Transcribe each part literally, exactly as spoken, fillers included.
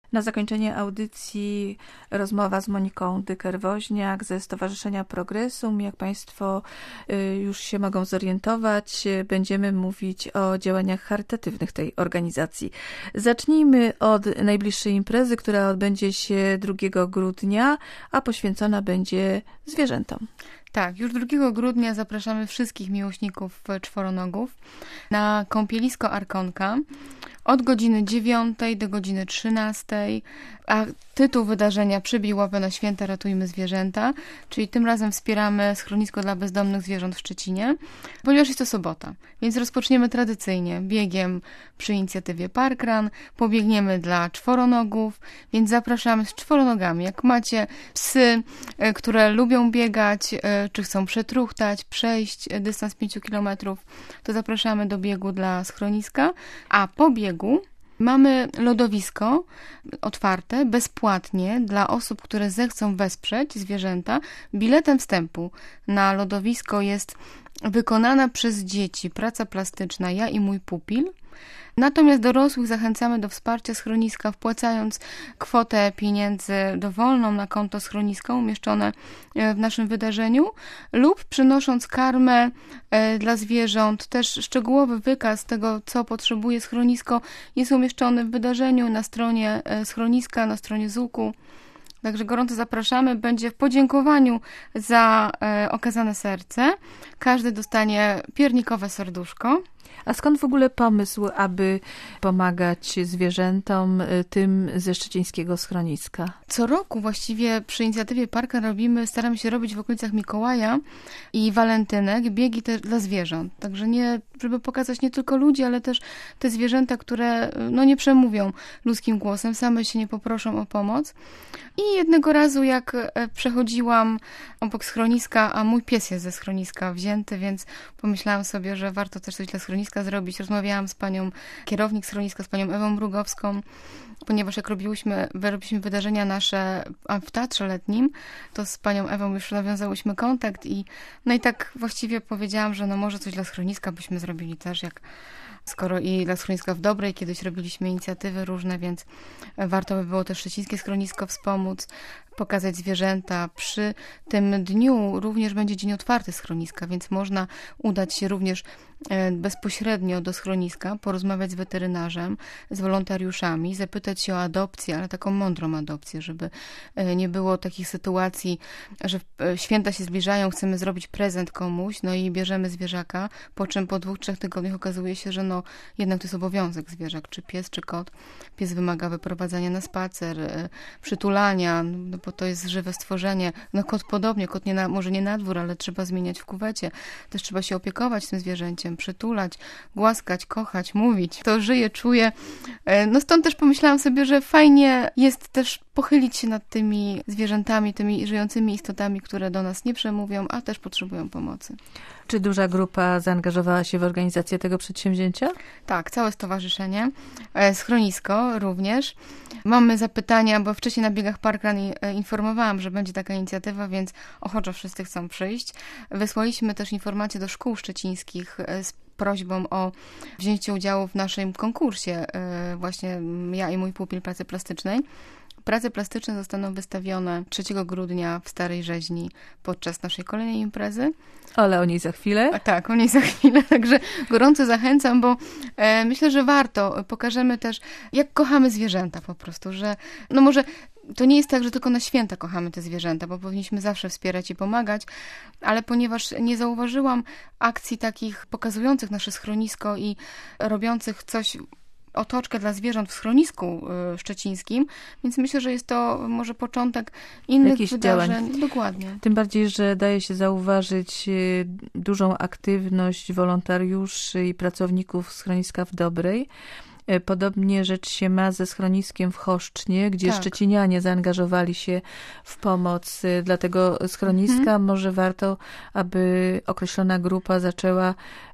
Na zakończenie audycji rozmowa z Moniką Dyker-Woźniak ze Stowarzyszenia Progresum. Jak Państwo już się mogą zorientować, będziemy mówić o działaniach charytatywnych tej organizacji. Zacznijmy od najbliższej imprezy, która odbędzie się drugiego grudnia, a poświęcona będzie zwierzętom. Tak, już drugiego grudnia zapraszamy wszystkich miłośników czworonogów na kąpielisko Arkonka od godziny dziewiątej do godziny trzynastej, a tytuł wydarzenia Przybij łapę na święta, ratujmy zwierzęta, czyli tym razem wspieramy schronisko dla bezdomnych zwierząt w Szczecinie, ponieważ jest to sobota, więc rozpoczniemy tradycyjnie biegiem przy inicjatywie Parkrun, pobiegniemy dla czworonogów, więc zapraszamy z czworonogami. Jak macie psy, które lubią biegać, czy chcą przetruchtać, przejść dystans pięciu kilometrów, to zapraszamy do biegu dla schroniska, a po biegu mamy lodowisko otwarte bezpłatnie dla osób, które zechcą wesprzeć zwierzęta. Biletem wstępu na lodowisko jest wykonana przez dzieci praca plastyczna Ja i mój pupil. Natomiast dorosłych zachęcamy do wsparcia schroniska, wpłacając kwotę pieniędzy dowolną na konto schroniska umieszczone w naszym wydarzeniu lub przynosząc karmę dla zwierząt. Też szczegółowy wykaz tego, co potrzebuje schronisko, jest umieszczony w wydarzeniu na stronie schroniska, na stronie zuku. Także gorąco zapraszamy. Będzie w podziękowaniu za e, okazane serce. Każdy dostanie piernikowe serduszko. A skąd w ogóle pomysł, aby pomagać zwierzętom, tym ze szczecińskiego schroniska? Co roku właściwie przy inicjatywie Parka robimy, staramy się robić w okolicach Mikołaja i walentynek biegi też dla zwierząt. Także nie, żeby pokazać nie tylko ludzi, ale też te zwierzęta, które no, nie przemówią ludzkim głosem, same się nie poproszą o pomoc. I jednego razu jak przechodziłam obok schroniska, a mój pies jest ze schroniska wzięty, więc pomyślałam sobie, że warto też coś dla schroniska zrobić. Rozmawiałam z panią kierownik schroniska, z panią Ewą Mrugowską, ponieważ jak robiłyśmy, robiliśmy wydarzenia nasze w Teatrze Letnim, to z panią Ewą już nawiązałyśmy kontakt i no i tak właściwie powiedziałam, że no może coś dla schroniska byśmy zrobili też, jak skoro i dla schroniska w Dobrej kiedyś robiliśmy inicjatywy różne, więc warto by było też szczecińskie schronisko wspomóc, pokazać zwierzęta. Przy tym dniu również będzie dzień otwarty schroniska, więc można udać się również bezpośrednio do schroniska, porozmawiać z weterynarzem, z wolontariuszami, zapytać się o adopcję, ale taką mądrą adopcję, żeby nie było takich sytuacji, że święta się zbliżają, chcemy zrobić prezent komuś, no i bierzemy zwierzaka, po czym po dwóch, trzech tygodniach okazuje się, że no jednak to jest obowiązek zwierzak, czy pies, czy kot. Pies wymaga wyprowadzania na spacer, przytulania, no bo to jest żywe stworzenie. No kot podobnie, kot nie na, może nie na dwór, ale trzeba zmieniać w kuwecie. Też trzeba się opiekować tym zwierzęciem, przytulać, głaskać, kochać, mówić. To żyje, czuje. No stąd też pomyślałam sobie, że fajnie jest też pochylić się nad tymi zwierzętami, tymi żyjącymi istotami, które do nas nie przemówią, a też potrzebują pomocy. Czy duża grupa zaangażowała się w organizację tego przedsięwzięcia? Tak, całe stowarzyszenie, schronisko również. Mamy zapytania, bo wcześniej na biegach Parkrun informowałam, że będzie taka inicjatywa, więc ochoczo wszyscy chcą przyjść. Wysłaliśmy też informacje do szkół szczecińskich z prośbą o wzięcie udziału w naszym konkursie właśnie Ja i mój pupil pracy plastycznej. Prace plastyczne zostaną wystawione trzeciego grudnia w Starej Rzeźni podczas naszej kolejnej imprezy. Ale o niej za chwilę. A tak, o niej za chwilę, także gorąco zachęcam, bo e, myślę, że warto. Pokażemy też, jak kochamy zwierzęta po prostu, że no może to nie jest tak, że tylko na święta kochamy te zwierzęta, bo powinniśmy zawsze wspierać i pomagać, ale ponieważ nie zauważyłam akcji takich pokazujących nasze schronisko i robiących coś, otoczkę dla zwierząt w schronisku szczecińskim, więc myślę, że jest to może początek innych Jakichś wydarzeń. Działań. Dokładnie. Tym bardziej, że daje się zauważyć dużą aktywność wolontariuszy i pracowników schroniska w Dobrej. Podobnie rzecz się ma ze schroniskiem w Choszcznie, gdzie tak. szczecinianie zaangażowali się w pomoc dla tego schroniska. Mhm. Może warto, aby określona grupa zaczęła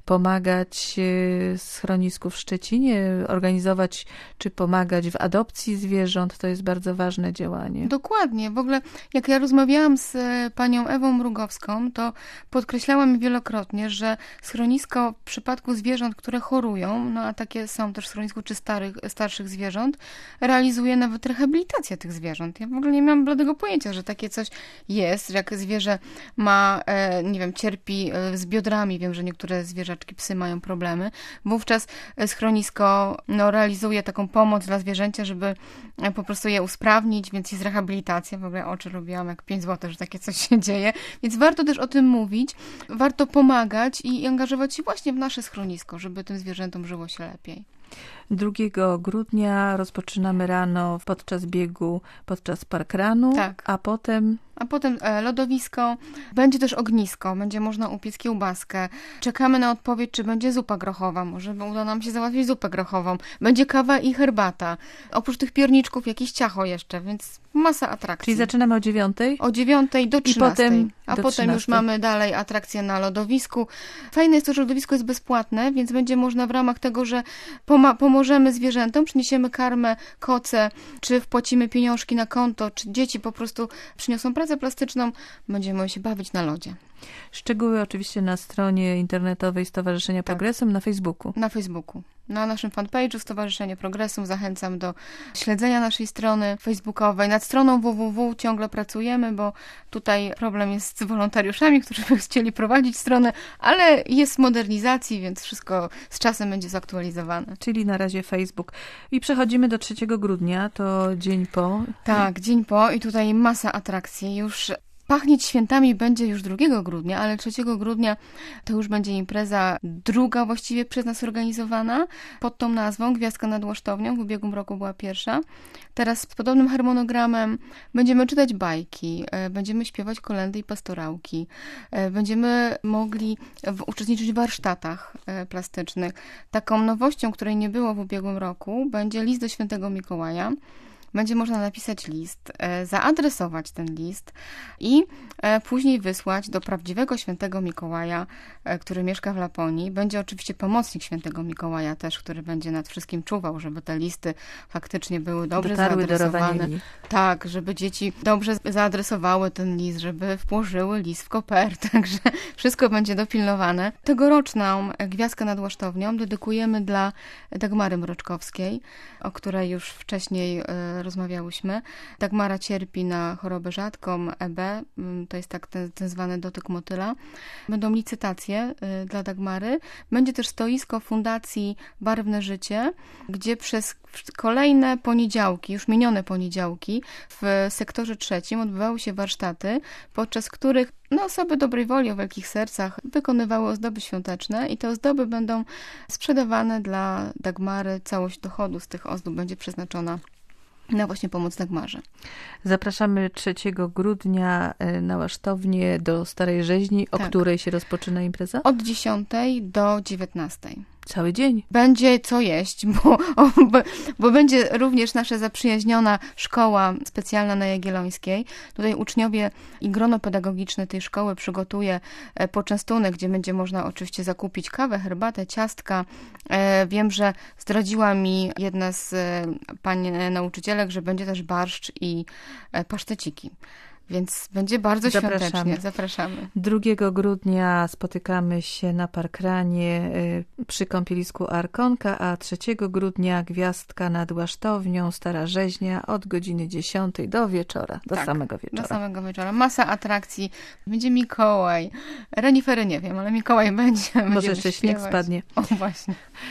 pomagać schronisku w Szczecinie, organizować czy pomagać w adopcji zwierząt. To jest bardzo ważne działanie. Dokładnie. W ogóle jak ja rozmawiałam z panią Ewą Mrugowską, to podkreślała mi wielokrotnie, że schronisko w przypadku zwierząt, które chorują, no a takie są też w schronisku czy starych, starszych zwierząt, realizuje nawet rehabilitację tych zwierząt. Ja w ogóle nie miałam bladego pojęcia, że takie coś jest, że jak zwierzę ma, nie wiem, cierpi z biodrami, wiem, że niektóre zwierzaczki, psy mają problemy, wówczas schronisko no, realizuje taką pomoc dla zwierzęcia, żeby po prostu je usprawnić, więc jest rehabilitacja. W ogóle oczy robiłam jak pięć złotych, że takie coś się dzieje. Więc warto też o tym mówić, warto pomagać i angażować się właśnie w nasze schronisko, żeby tym zwierzętom żyło się lepiej. drugiego grudnia rozpoczynamy rano podczas biegu, podczas parkrunu, tak. a potem... A potem lodowisko, będzie też ognisko, będzie można upiec kiełbaskę. Czekamy na odpowiedź, czy będzie zupa grochowa, może uda nam się załatwić zupę grochową. Będzie kawa i herbata. Oprócz tych pierniczków jakieś ciacho jeszcze, więc masa atrakcji. Czyli zaczynamy o dziewiątej? O dziewiątej do trzynastej. I potem a do potem trzynastej. Już mamy dalej atrakcje na lodowisku. Fajne jest to, że lodowisko jest bezpłatne, więc będzie można w ramach tego, że poma- pomożemy zwierzętom, przyniesiemy karmę, koce, czy wpłacimy pieniążki na konto, czy dzieci po prostu przyniosą pracę plastyczną, będziemy się bawić na lodzie. Szczegóły oczywiście na stronie internetowej Stowarzyszenia tak. Progresum na Facebooku. Na Facebooku. Na naszym fanpage'u Stowarzyszenie Progresum zachęcam do śledzenia naszej strony facebookowej. Nad stroną www ciągle pracujemy, bo tutaj problem jest z wolontariuszami, którzy by chcieli prowadzić stronę, ale jest w modernizacji, więc wszystko z czasem będzie zaktualizowane. Czyli na razie Facebook. I przechodzimy do trzeciego grudnia, to dzień po. Tak, dzień po i tutaj masa atrakcji. Już pachnieć świętami będzie już drugiego grudnia, ale trzeciego grudnia to już będzie impreza druga właściwie przez nas organizowana pod tą nazwą Gwiazdka nad Łasztownią. W ubiegłym roku była pierwsza. Teraz z podobnym harmonogramem będziemy czytać bajki, będziemy śpiewać kolędy i pastorałki, będziemy mogli uczestniczyć w warsztatach plastycznych. Taką nowością, której nie było w ubiegłym roku, będzie list do świętego Mikołaja. Będzie można napisać list, zaadresować ten list i później wysłać do prawdziwego świętego Mikołaja, który mieszka w Laponii. Będzie oczywiście pomocnik świętego Mikołaja też, który będzie nad wszystkim czuwał, żeby te listy faktycznie były dobrze Dotarły zaadresowane. Do tak, żeby dzieci dobrze zaadresowały ten list, żeby włożyły list w kopertę, także wszystko będzie dopilnowane. Tegoroczną Gwiazdkę nad Łasztownią dedykujemy dla Dagmary Mroczkowskiej, o której już wcześniej rozmawiałyśmy. Dagmara cierpi na chorobę rzadką, E B, to jest tak ten, ten zwany dotyk motyla. Będą licytacje dla Dagmary. Będzie też stoisko Fundacji Barwne Życie, gdzie przez kolejne poniedziałki, już minione poniedziałki, w sektorze trzecim odbywały się warsztaty, podczas których no, osoby dobrej woli o wielkich sercach wykonywały ozdoby świąteczne i te ozdoby będą sprzedawane dla Dagmary. Całość dochodu z tych ozdób będzie przeznaczona na właśnie pomoc Dagmarze. Zapraszamy trzeciego grudnia na Łasztownię do Starej Rzeźni, o tak. której się rozpoczyna impreza? Od dziesiątej do dziewiętnastej. Cały dzień. Będzie co jeść, bo, bo, bo będzie również nasza zaprzyjaźniona szkoła specjalna na Jagiellońskiej. Tutaj uczniowie i grono pedagogiczne tej szkoły przygotuje poczęstunek, gdzie będzie można oczywiście zakupić kawę, herbatę, ciastka. Wiem, że zdradziła mi jedna z pań nauczycielek, że będzie też barszcz i paszteciki. Więc będzie bardzo Zapraszamy. świątecznie. Zapraszamy. drugiego grudnia spotykamy się na parkranie przy kąpielisku Arkonka, a trzeciego grudnia Gwiazdka nad Łasztownią, Stara Rzeźnia od godziny dziesiątej do wieczora, do tak, samego wieczora. do samego wieczora. Masa atrakcji. Będzie Mikołaj. Renifery nie wiem, ale Mikołaj będzie. Może jeszcze śnieg spadnie. O, właśnie.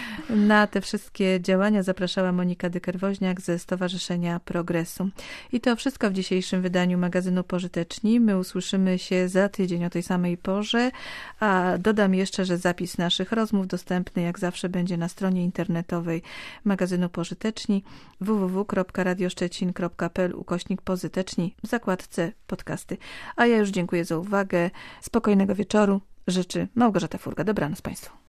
Na te wszystkie działania zapraszała Monika Dyker-Woźniak ze Stowarzyszenia Progresum. I to wszystko w dzisiejszym wydaniu magazynu Pożyteczni. My usłyszymy się za tydzień o tej samej porze, a dodam jeszcze, że zapis naszych rozmów dostępny jak zawsze będzie na stronie internetowej magazynu Pożyteczni w w w kropka radioszczecin kropka p l ukośnik pozyteczni w zakładce podcasty. A ja już dziękuję za uwagę. Spokojnego wieczoru. Życzy Małgorzata Furga. Dobranoc Państwu.